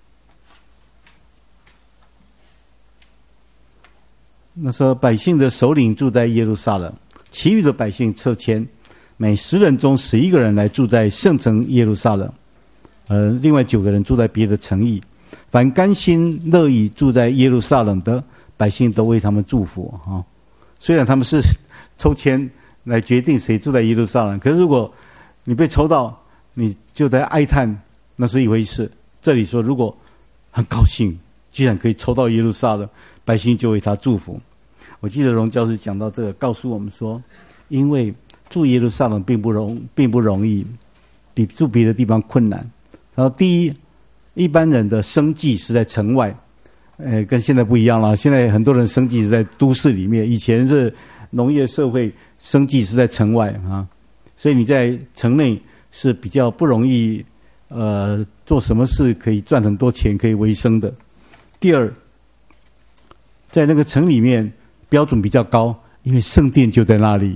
[SPEAKER 1] 那时候百姓的首领住在耶路撒冷，其余的百姓撤迁，每十人中十一个人来住在圣城耶路撒冷，呃，另外九个人住在别的城邑。凡甘心乐意住在耶路撒冷的百姓，都为他们祝福啊。虽然他们是抽签来决定谁住在耶路撒冷，可是如果你被抽到，你就在哀叹，那是一回事。这里说，如果很高兴，居然可以抽到耶路撒冷，百姓就为他祝福。我记得荣教师讲到这个，告诉我们说，因为住耶路撒冷并不容并不容易，比住别的地方困难。然后第一，一般人的生计是在城外，呃，跟现在不一样了。现在很多人生计是在都市里面，以前是农业社会，生计是在城外啊，所以你在城内是比较不容易，呃，做什么事可以赚很多钱，可以维生的。第二，在那个城里面标准比较高，因为圣殿就在那里，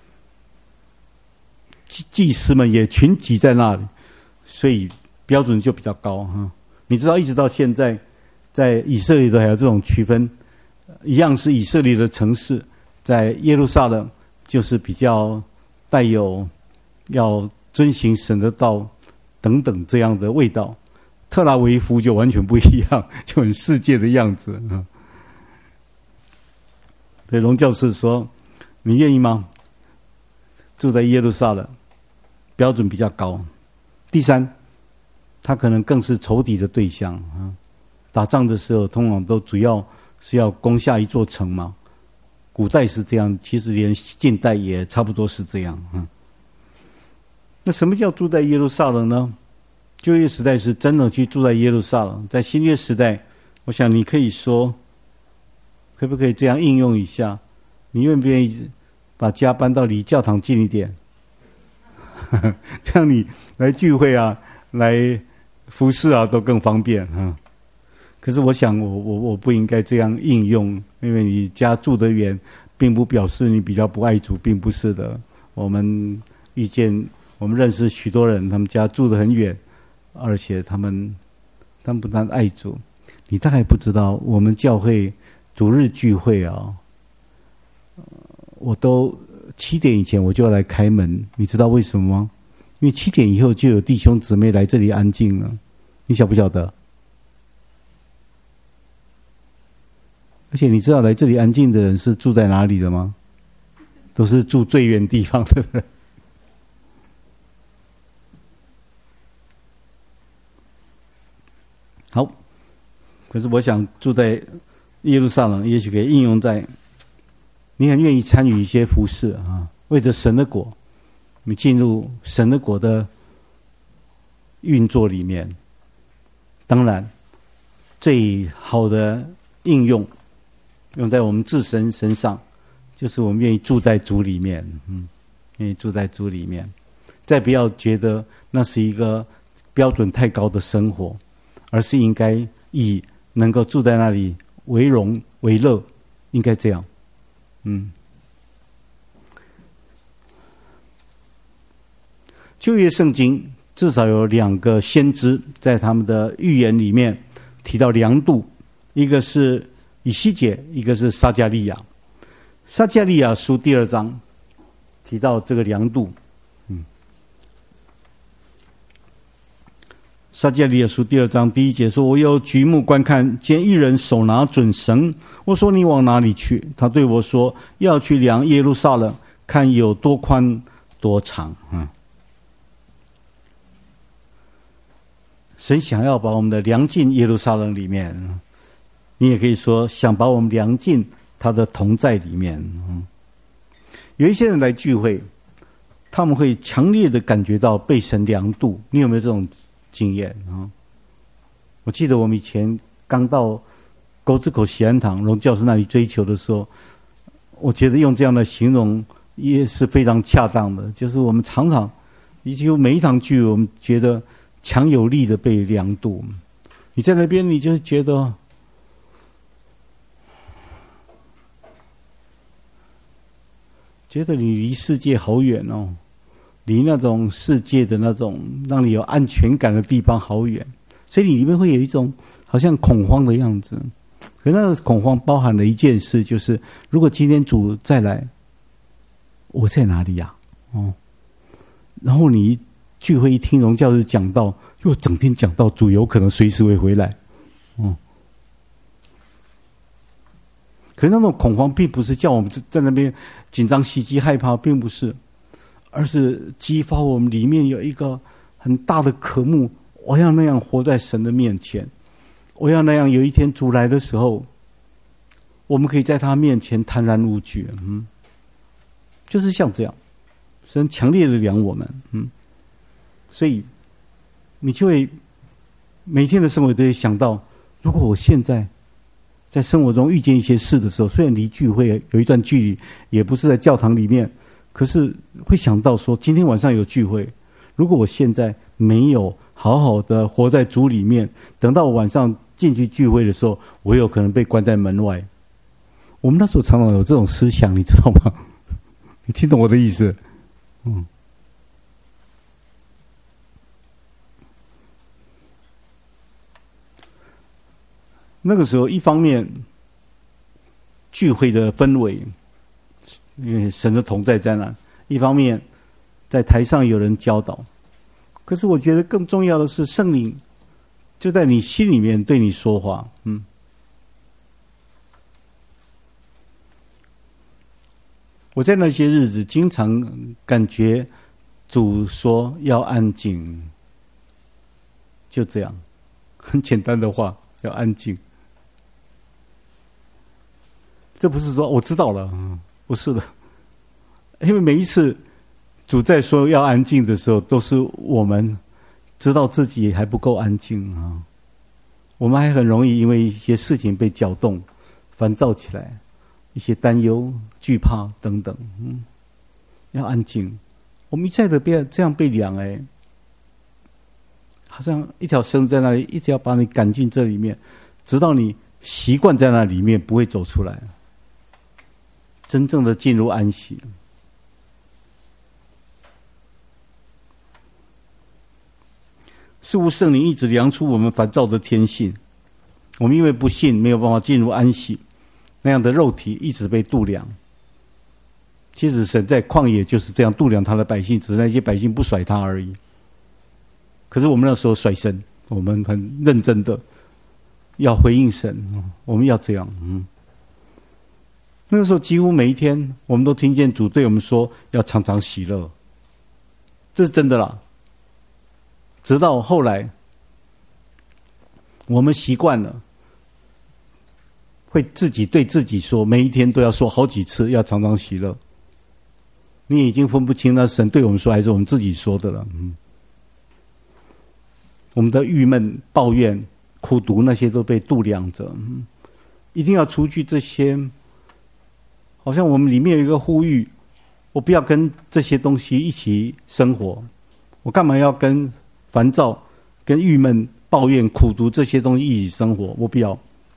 [SPEAKER 1] 祭司们也群集在那里，所以标准就比较高哈。你知道，一直到现在，在以色列都还有这种区分，一样是以色列的城市。在耶路撒冷就是比较带有要遵行神的道等等这样的味道，特拉维夫就完全不一样，就很世界的样子啊。所以荣教士说：“你愿意吗？住在耶路撒冷，标准比较高。第三，他可能更是仇敌的对象啊。打仗的时候，通常都主要是要攻下一座城嘛。”古代是这样，其实连近代也差不多是这样。嗯，那什么叫住在耶路撒冷呢？旧约时代是真的去住在耶路撒冷，在新约时代，我想你可以说，可不可以这样应用一下？ 你愿不愿意把家搬到离教堂近一点？这样你来聚会啊，来服侍啊，都更方便啊。可是我想我，我我不应该这样应用，因为你家住得远，并不表示你比较不爱主，并不是的。我们遇见，我们认识许多人，他们家住得很远，而且他们，他们不但爱主，你大概不知道，我们教会主日聚会啊，我都七点以前我就要来开门，你知道为什么吗？因为七点以后就有弟兄姊妹来这里安静了，你晓不晓得？而且你知道来这里安静的人是住在哪里的吗？都是住最远地方的人。好，可是我想住在耶路撒冷，也许可以应用在你很愿意参与一些服事啊，为着神的国，你进入神的国的运作里面。当然，最好的应用用在我们自身身上，就是我们愿意住在主里面，嗯，愿意住在主里面。再不要觉得那是一个标准太高的生活，而是应该以能够住在那里为荣为乐，应该这样。嗯，旧约圣经至少有两个先知在他们的预言里面提到量度，一个是以西结，一个是撒迦利亚。撒迦利亚书第二章提到这个量度。嗯，撒迦利亚书第二章第一节说：“我有举目观看，见一人手拿准绳。我说：你往哪里去？他对我说：要去量耶路撒冷，看有多宽多长。”嗯，神想要把我们的量进耶路撒冷里面。你也可以说想把我们量进他的同在里面。嗯，有一些人来聚会，他们会强烈的感觉到被神量度。你有没有这种经验啊？我记得我们以前刚到沟子口喜安堂荣教师那里追求的时候，我觉得用这样的形容也是非常恰当的，就是我们常常几乎每一场聚会，我们觉得强有力的被量度。你在那边，你就觉得觉得你离世界好远哦，离那种世界的那种让你有安全感的地方好远，所以你里面会有一种好像恐慌的样子。可那个恐慌包含了一件事，就是如果今天主再来，我在哪里呀？哦，然后你聚会一听荣教师讲道，又整天讲到主有可能随时会回来，哦。可是那种恐慌并不是叫我们在那边紧张袭击害怕，并不是，而是激发我们里面有一个很大的渴慕，我要那样活在神的面前，我要那样有一天主来的时候，我们可以在他面前坦然无惧。嗯，就是像这样，神强烈的量我们。嗯，所以你就会每天的生活都会想到，如果我现在在生活中遇见一些事的时候，虽然离聚会有一段距离，也不是在教堂里面，可是会想到说，今天晚上有聚会，如果我现在没有好好的活在主里面，等到晚上进去聚会的时候，我有可能被关在门外。我们那时候常常有这种思想，你知道吗？你听懂我的意思？嗯。那个时候，一方面聚会的氛围，因为神的同在在那；一方面在台上有人教导。可是我觉得更重要的是，圣灵就在你心里面对你说话。嗯，我在那些日子经常感觉主说要安静，就这样，很简单的话，要安静。这不是说我知道了，不是的，因为每一次主在说要安静的时候，都是我们知道自己还不够安静啊，我们还很容易因为一些事情被搅动、烦躁起来。 一些担忧、惧怕等等，嗯，要安静。我们一再的被这样被量，哎，好像一条绳在那里，一直要把你赶进这里面，直到你习惯在那里面，不会走出来，真正的进入安息。似乎圣灵一直量出我们烦躁的天性，我们因为不信，没有办法进入安息，那样的肉体一直被度量。其实神在旷野就是这样度量他的百姓，只是那些百姓不甩他而已。可是我们那时候甩神，我们很认真的要回应神，我们要这样。嗯，那个时候几乎每一天，我们都听见主对我们说要常常喜乐，这是真的啦。直到后来，我们习惯了，会自己对自己说，每一天都要说好几次，要常常喜乐。你已经分不清那神对我们说还是我们自己说的了。嗯，我们的郁闷、抱怨、苦毒那些都被度量着。嗯，一定要除去这些。好像我们里面有一个呼吁，我不要跟这些东西一起生活，我干嘛要跟烦躁、跟郁闷、抱怨、苦毒这些东西一起生活？我不要。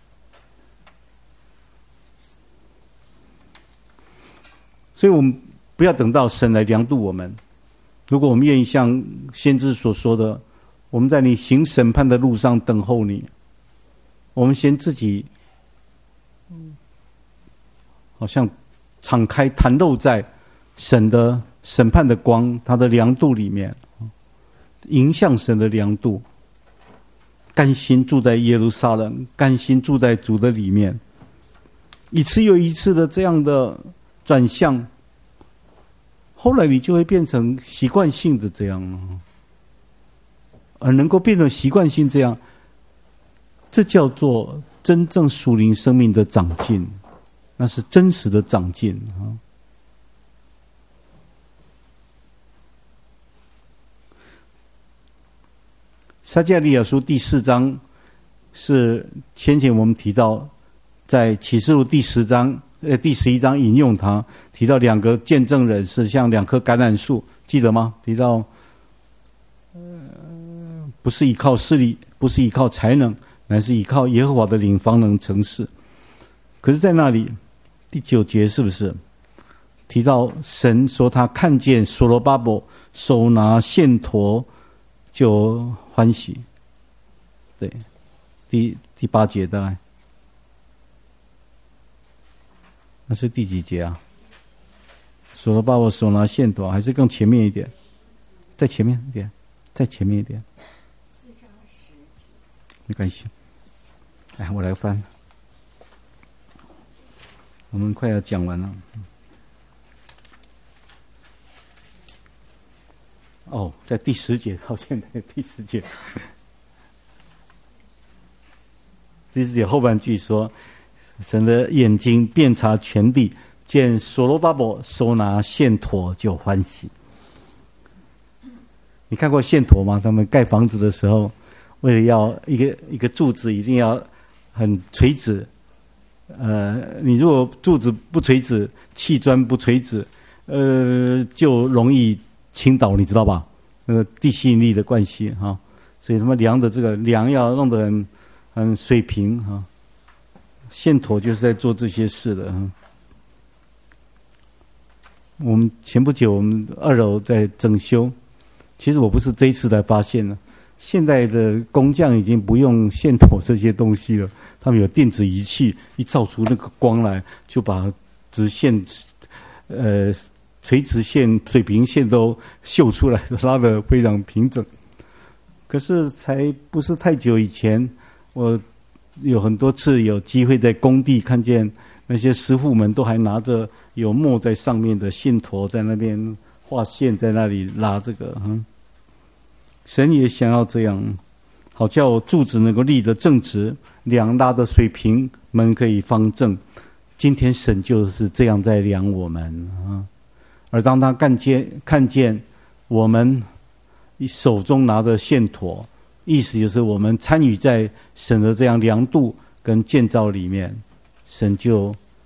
[SPEAKER 1] 所以我们不要等到神来量度我们。如果我们愿意像先知所说的，我们在你行审判的路上等候你，我们先自己好像敞开袒露在神的审判的光，他的量度里面，迎向神的量度，甘心住在耶路撒冷，甘心住在主的里面，一次又一次的这样的转向，后来你就会变成习惯性的这样，而能够变成习惯性这样，这叫做真正属灵生命的长进，那是真实的长进啊。撒迦利亚书第四章是先前我们提到，在启示录第十章、呃第十一章引用它，提到两个见证人是像两棵橄榄树，记得吗？提到，呃，不是依靠势力，不是依靠才能，乃是依靠耶和华的灵方能成事。可是，在那里第九节是不是提到神说他看见所罗巴伯手拿线砣就欢喜？对，第第八节大概，那是第几节啊？所罗巴伯手拿线砣，还是更前面一点？再前面一点，再前面一点。四章十节。没关系，来，我来翻。我们快要讲完了。哦，在第十节到现在第十节，第十节后半句说：“神的眼睛遍察全地，见所罗巴伯手拿线砣就欢喜。”你看过线砣吗？他们盖房子的时候，为了要一个一个柱子一定要很垂直。呃，你如果柱子不垂直，砌砖不垂直，呃，就容易倾倒，你知道吧？那个地吸引力的关系哈、哦，所以他们量的这个梁要弄得很很水平哈、哦。线砣就是在做这些事的哈、哦。我们前不久我们二楼在整修，其实我不是这一次才发现的，现在的工匠已经不用线砣这些东西了。他们有电子仪器，一照出那个光来，就把直线、呃垂直线、水平线都秀出来，拉得非常平整。可是才不是太久以前，我有很多次有机会在工地看见那些师傅们都还拿着有墨在上面的线砣在那边画线，在那里拉这个。嗯，神也想要这样，好叫柱子能够立得正直，梁拉的水平，门可以方正。今天神就是这样在量我们啊！而当他看见看见我们手中拿着线砣，意思就是我们参与在神的这样量度跟建造里面，神就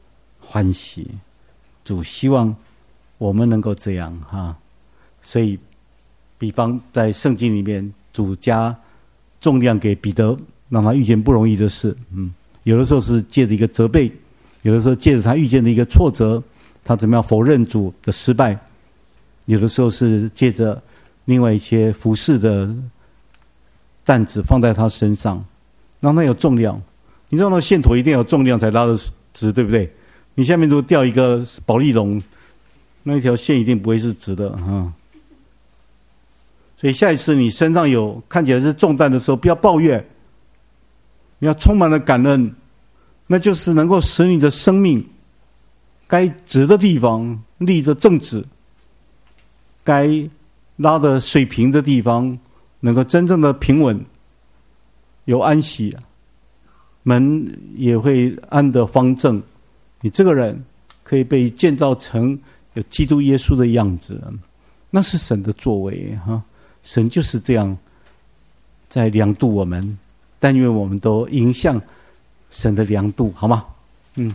[SPEAKER 1] 欢喜。主希望我们能够这样哈，所以比方在圣经里面，主加重量给彼得，让他遇见不容易的事。嗯，有的时候是借着一个责备，有的时候借着他遇见的一个挫折，他怎么样否认主的失败，有的时候是借着另外一些服侍的担子放在他身上，让他有重量。你知道那线头一定要有重量才拉得直，对不对？你下面如果吊一个保丽龙，那一条线一定不会是直的哈。所以下一次你身上有看起来是重担的时候，不要抱怨，你要充满了感恩，那就是能够使你的生命该直的地方立得正直，该拉得水平的地方能够真正的平稳，有安息，门也会安得方正。你这个人可以被建造成有基督耶稣的样子，那是神的作为哈。神就是这样在量度我们，但愿我们都迎向神的量度，好吗？嗯。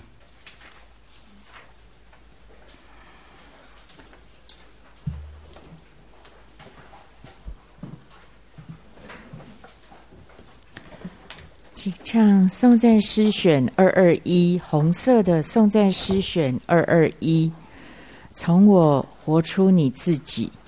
[SPEAKER 2] 请唱颂赞诗选二二一，红色的颂赞诗选二二一，从我活出你自己。